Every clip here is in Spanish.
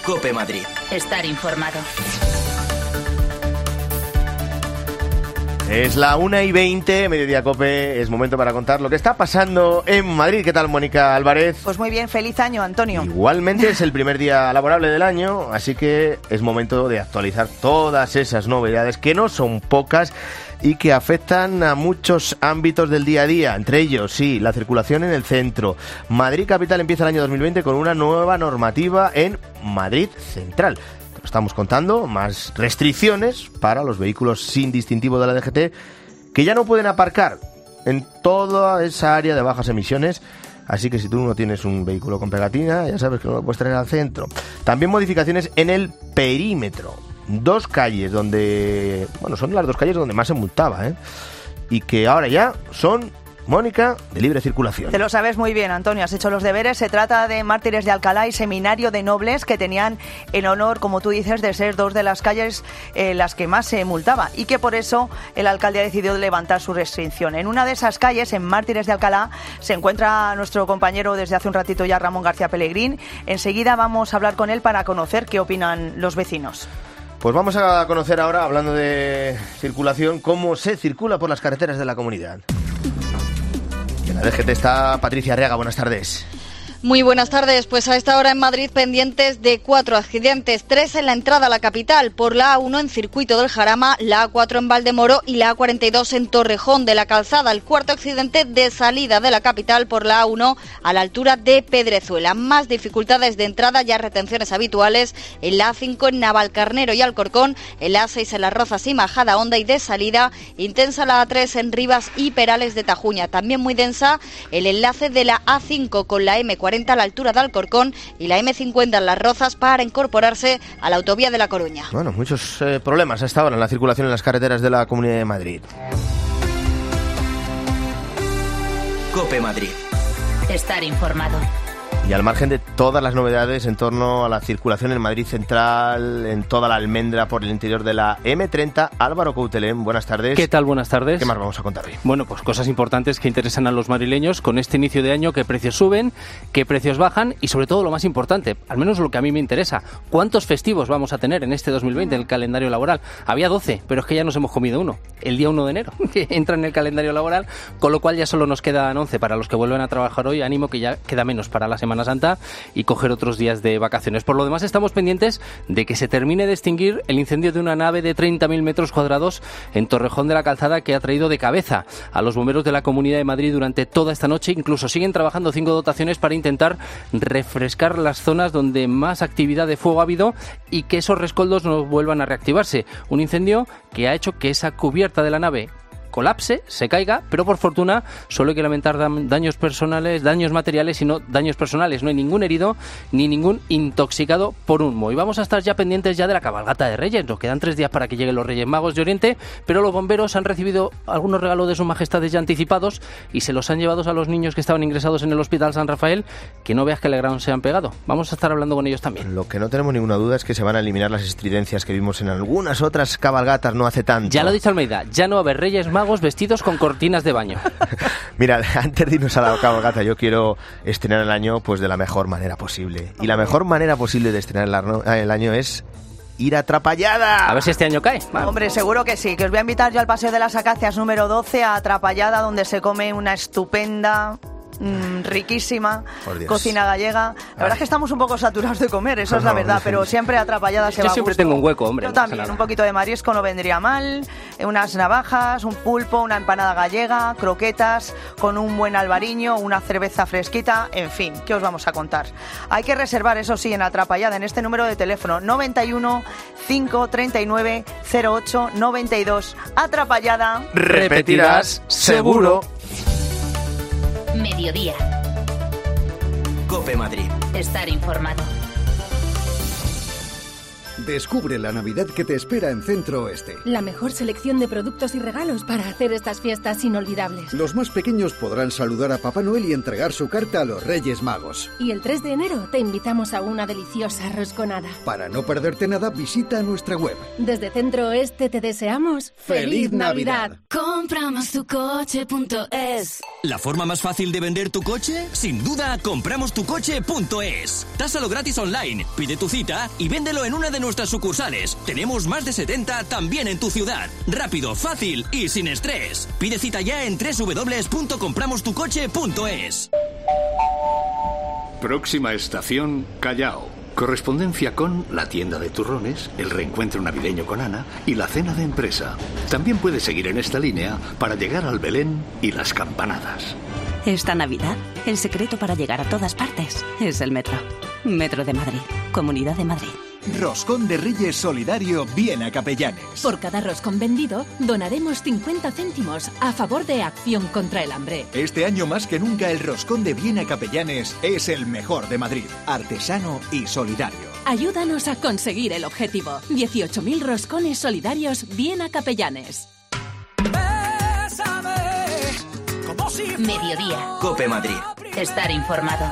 COPE Madrid. Estar informado. Es la 1:20, Mediodía COPE, es momento para contar lo que está pasando en Madrid. ¿Qué tal, Mónica Álvarez? Pues muy bien, feliz año, Antonio. Igualmente es el primer día laborable del año, así que es momento de actualizar todas esas novedades, que no son pocas y que afectan a muchos ámbitos del día a día. Entre ellos, sí, la circulación en el centro. Madrid Capital empieza el año 2020 con una nueva normativa en Madrid Central. Estamos contando más restricciones para los vehículos sin distintivo de la DGT que ya no pueden aparcar en toda esa área de bajas emisiones. Así que si tú no tienes un vehículo con pegatina, ya sabes que no lo puedes traer al centro. También modificaciones en el perímetro. Dos calles donde... Bueno, son las dos calles donde más se multaba, y que ahora ya son... Mónica, de libre circulación. Te lo sabes muy bien, Antonio, has hecho los deberes. Se trata de Mártires de Alcalá y Seminario de Nobles, que tenían el honor, como tú dices, de ser dos de las calles las que más se multaba, y que por eso el alcalde ha decidido levantar su restricción. En una de esas calles, en Mártires de Alcalá, se encuentra nuestro compañero desde hace un ratito ya, Ramón García Pellegrín. Enseguida vamos a hablar con él para conocer qué opinan los vecinos. Pues vamos a conocer ahora, hablando de circulación, cómo se circula por las carreteras de la comunidad. En la DGT está Patricia Arriaga, buenas tardes. Muy buenas tardes. Pues a esta hora en Madrid pendientes de 4 accidentes, 3 en la entrada a la capital, por la A1 en Circuito del Jarama, la A4 en Valdemoro y la A42 en Torrejón de la Calzada. El cuarto accidente de salida de la capital por la A1 a la altura de Pedrezuela. Más dificultades de entrada, ya retenciones habituales en la A5 en Navalcarnero y Alcorcón, en la A6 en Las Rozas y Majadahonda, y de salida intensa la A3 en Rivas y Perales de Tajuña. También muy densa el enlace de la A5 con la M40 a la altura de Alcorcón y la M50 en Las Rozas para incorporarse a la autovía de La Coruña. Bueno, muchos problemas hasta ahora en la circulación en las carreteras de la Comunidad de Madrid. COPE Madrid. Estar informado. Y al margen de todas las novedades en torno a la circulación en Madrid Central, en toda la almendra por el interior de la M30, Álvaro Coutelén, buenas tardes. ¿Qué tal? Buenas tardes. ¿Qué más vamos a contar hoy? Bueno, pues cosas importantes que interesan a los madrileños con este inicio de año: qué precios suben, qué precios bajan y, sobre todo, lo más importante, al menos lo que a mí me interesa, ¿cuántos festivos vamos a tener en este 2020 en el calendario laboral? Había 12, pero es que ya nos hemos comido uno, el día 1 de enero, que entra en el calendario laboral, con lo cual ya solo nos quedan 11 para los que vuelven a trabajar hoy. Ánimo, que ya queda menos para la Semana Santa y coger otros días de vacaciones. Por lo demás, estamos pendientes de que se termine de extinguir el incendio de una nave de 30.000 metros cuadrados en Torrejón de la Calzada, que ha traído de cabeza a los bomberos de la Comunidad de Madrid durante toda esta noche. Incluso siguen trabajando 5 dotaciones para intentar refrescar las zonas donde más actividad de fuego ha habido y que esos rescoldos no vuelvan a reactivarse. Un incendio que ha hecho que esa cubierta de la nave colapse, se caiga, pero por fortuna solo hay que lamentar daños personales, daños materiales, sino daños personales. No hay ningún herido ni ningún intoxicado por humo. Y vamos a estar ya pendientes ya de la cabalgata de Reyes. Nos quedan 3 días para que lleguen los Reyes Magos de Oriente, pero los bomberos han recibido algunos regalos de sus majestades ya anticipados y se los han llevado a los niños que estaban ingresados en el Hospital San Rafael, que no veas que alegrón se han pegado. Vamos a estar hablando con ellos también. Lo que no tenemos ninguna duda es que se van a eliminar las estridencias que vimos en algunas otras cabalgatas no hace tanto. Ya lo ha dicho Almeida, ya no va a haber Reyes Magos vestidos con cortinas de baño. Mira, antes de irnos a la cabalgata, yo quiero estrenar el año pues de la mejor manera posible. Y la mejor manera posible de estrenar el año es ir a Trapallada. A ver si este año cae. Hombre, seguro que sí, que os voy a invitar yo al Paseo de las Acacias número 12 a Trapallada, donde se come una estupenda... riquísima cocina gallega. La verdad es que estamos un poco saturados de comer, eso es la verdad, pero siempre a Trapallada se va. Yo siempre tengo un hueco, hombre. Yo también, un poquito de marisco no vendría mal, unas navajas, un pulpo, una empanada gallega, croquetas con un buen albariño, una cerveza fresquita, en fin, ¿qué os vamos a contar? Hay que reservar, eso sí, en Atrapallada, en este número de teléfono 91 539 08 92. Atrapallada. Repetirás seguro. Mediodía. COPE Madrid. Estar informado. Descubre la Navidad que te espera en Centro Oeste. La mejor selección de productos y regalos para hacer estas fiestas inolvidables. Los más pequeños podrán saludar a Papá Noel y entregar su carta a los Reyes Magos. Y el 3 de enero te invitamos a una deliciosa rosconada. Para no perderte nada, visita nuestra web. Desde Centro Oeste te deseamos ¡Feliz Navidad! Con compramostucoche.es. ¿La forma más fácil de vender tu coche? Sin duda, compramostucoche.es. Tásalo gratis online, pide tu cita y véndelo en una de nuestras sucursales. Tenemos más de 70 también en tu ciudad. Rápido, fácil y sin estrés. Pide cita ya en www.compramostucoche.es. Próxima estación, Callao. Correspondencia con la tienda de turrones, el reencuentro navideño con Ana y la cena de empresa. También puedes seguir en esta línea para llegar al Belén y las campanadas. Esta Navidad, el secreto para llegar a todas partes es el metro. Metro de Madrid, Comunidad de Madrid. Roscón de Reyes solidario Viena Capellanes. Por cada roscón vendido, donaremos 50 céntimos a favor de Acción contra el Hambre. Este año más que nunca el Roscón de Viena Capellanes es el mejor de Madrid, artesano y solidario. Ayúdanos a conseguir el objetivo. 18.000 roscones solidarios Viena Capellanes. Mediodía. Cope Madrid. Estar informado.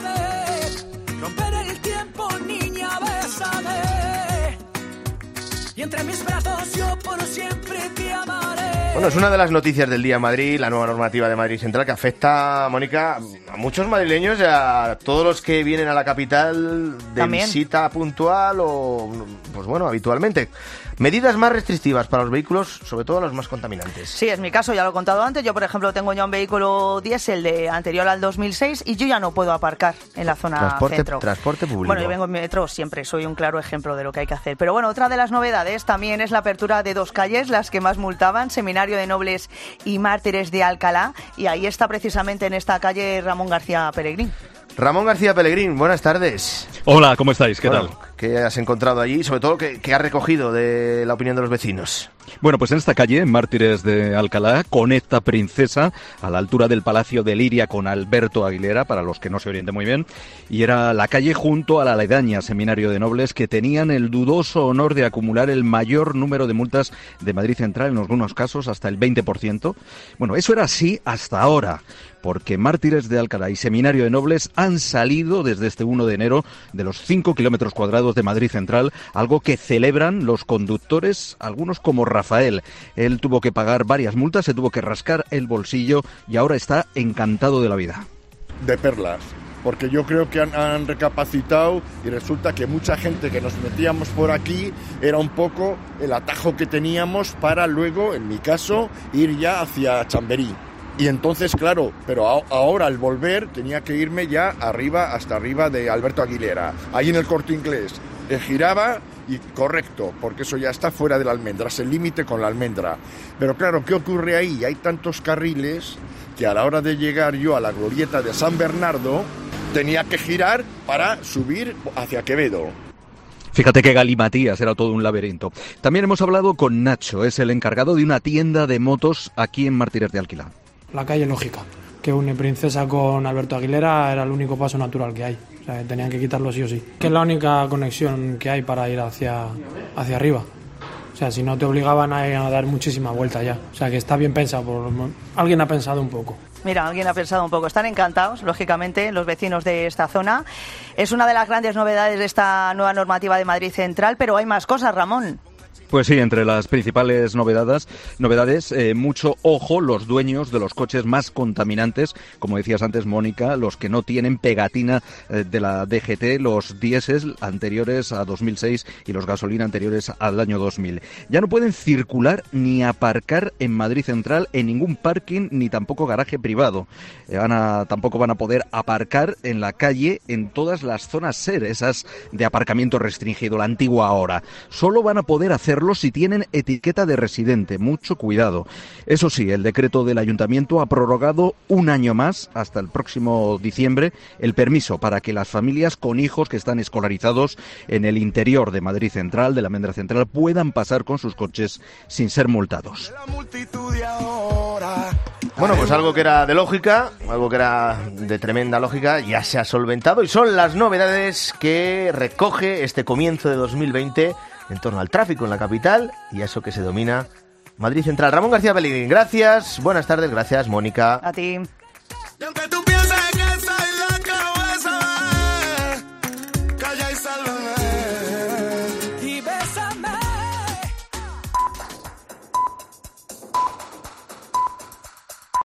Y entre mis brazos yo por siempre te amaré. Bueno, es una de las noticias del día en Madrid, la nueva normativa de Madrid Central que afecta, Mónica, a muchos madrileños y a todos los que vienen a la capital de ¿También? Visita puntual o, pues bueno, habitualmente. Medidas más restrictivas para los vehículos, sobre todo los más contaminantes. Sí, es mi caso, ya lo he contado antes. Yo, por ejemplo, tengo ya un vehículo diésel de anterior al 2006 y yo ya no puedo aparcar en la zona centro. Transporte público. Bueno, yo vengo en metro siempre, soy un claro ejemplo de lo que hay que hacer. Pero bueno, otra de las novedades también es la apertura de 2 calles, las que más multaban, Seminario de Nobles y Mártires de Alcalá. Y ahí está precisamente en esta calle Ramón García Pelegrín. Ramón García Pelegrín, buenas tardes. Hola, ¿cómo estáis? ¿Qué tal? ¿Qué has encontrado allí? Sobre todo, ¿qué has recogido de la opinión de los vecinos? Bueno, pues en esta calle, Mártires de Alcalá, conecta Princesa, a la altura del Palacio de Liria con Alberto Aguilera, para los que no se orienten muy bien, y era la calle junto a la aledaña Seminario de Nobles, que tenían el dudoso honor de acumular el mayor número de multas de Madrid Central, en algunos casos hasta el 20%. Bueno, eso era así hasta ahora, porque Mártires de Alcalá y Seminario de Nobles han salido desde este 1 de enero de los 5 kilómetros cuadrados de Madrid Central, algo que celebran los conductores, algunos como Rafael. Él tuvo que pagar varias multas, se tuvo que rascar el bolsillo y ahora está encantado de la vida. De perlas, porque yo creo que han recapacitado y resulta que mucha gente que nos metíamos por aquí era un poco el atajo que teníamos para luego, en mi caso, ir ya hacia Chamberí. Y entonces, claro, pero ahora al volver tenía que irme ya arriba, hasta arriba de Alberto Aguilera, ahí en el Corte Inglés. Giraba y correcto, porque eso ya está fuera de la Almendra, es el límite con la Almendra. Pero claro, ¿qué ocurre ahí? Hay tantos carriles que a la hora de llegar yo a la glorieta de San Bernardo tenía que girar para subir hacia Quevedo. Fíjate que galimatías, era todo un laberinto. También hemos hablado con Nacho, es el encargado de una tienda de motos aquí en Mártires de Alcalá. La calle lógica, que une Princesa con Alberto Aguilera, era el único paso natural que hay. O sea, tenían que quitarlo sí o sí. Que es la única conexión que hay para ir hacia arriba. O sea, si no te obligaban a dar muchísima vuelta ya. O sea, que está bien pensado. Alguien ha pensado un poco. Mira, alguien ha pensado un poco. Están encantados, lógicamente, los vecinos de esta zona. Es una de las grandes novedades de esta nueva normativa de Madrid Central, pero hay más cosas, Ramón. Pues sí, entre las principales novedades, mucho ojo los dueños de los coches más contaminantes, como decías antes, Mónica, los que no tienen pegatina de la DGT, los diésel anteriores a 2006 y los gasolina anteriores al año 2000. Ya no pueden circular ni aparcar en Madrid Central en ningún parking ni tampoco garaje privado. Tampoco van a poder aparcar en la calle en todas las zonas SER, esas de aparcamiento restringido, la antigua ahora. Solo van a poder hacerlo si tienen etiqueta de residente. Mucho cuidado. Eso sí, el decreto del Ayuntamiento ha prorrogado un año más, hasta el próximo diciembre, el permiso para que las familias con hijos que están escolarizados en el interior de Madrid Central, de la Almendra Central, puedan pasar con sus coches sin ser multados. Bueno, pues algo que era de lógica, algo que era de tremenda lógica, ya se ha solventado y son las novedades que recoge este comienzo de 2020 en torno al tráfico en la capital y a eso que se domina Madrid Central. Ramón García Pelegrín, gracias, buenas tardes, gracias Mónica. A ti.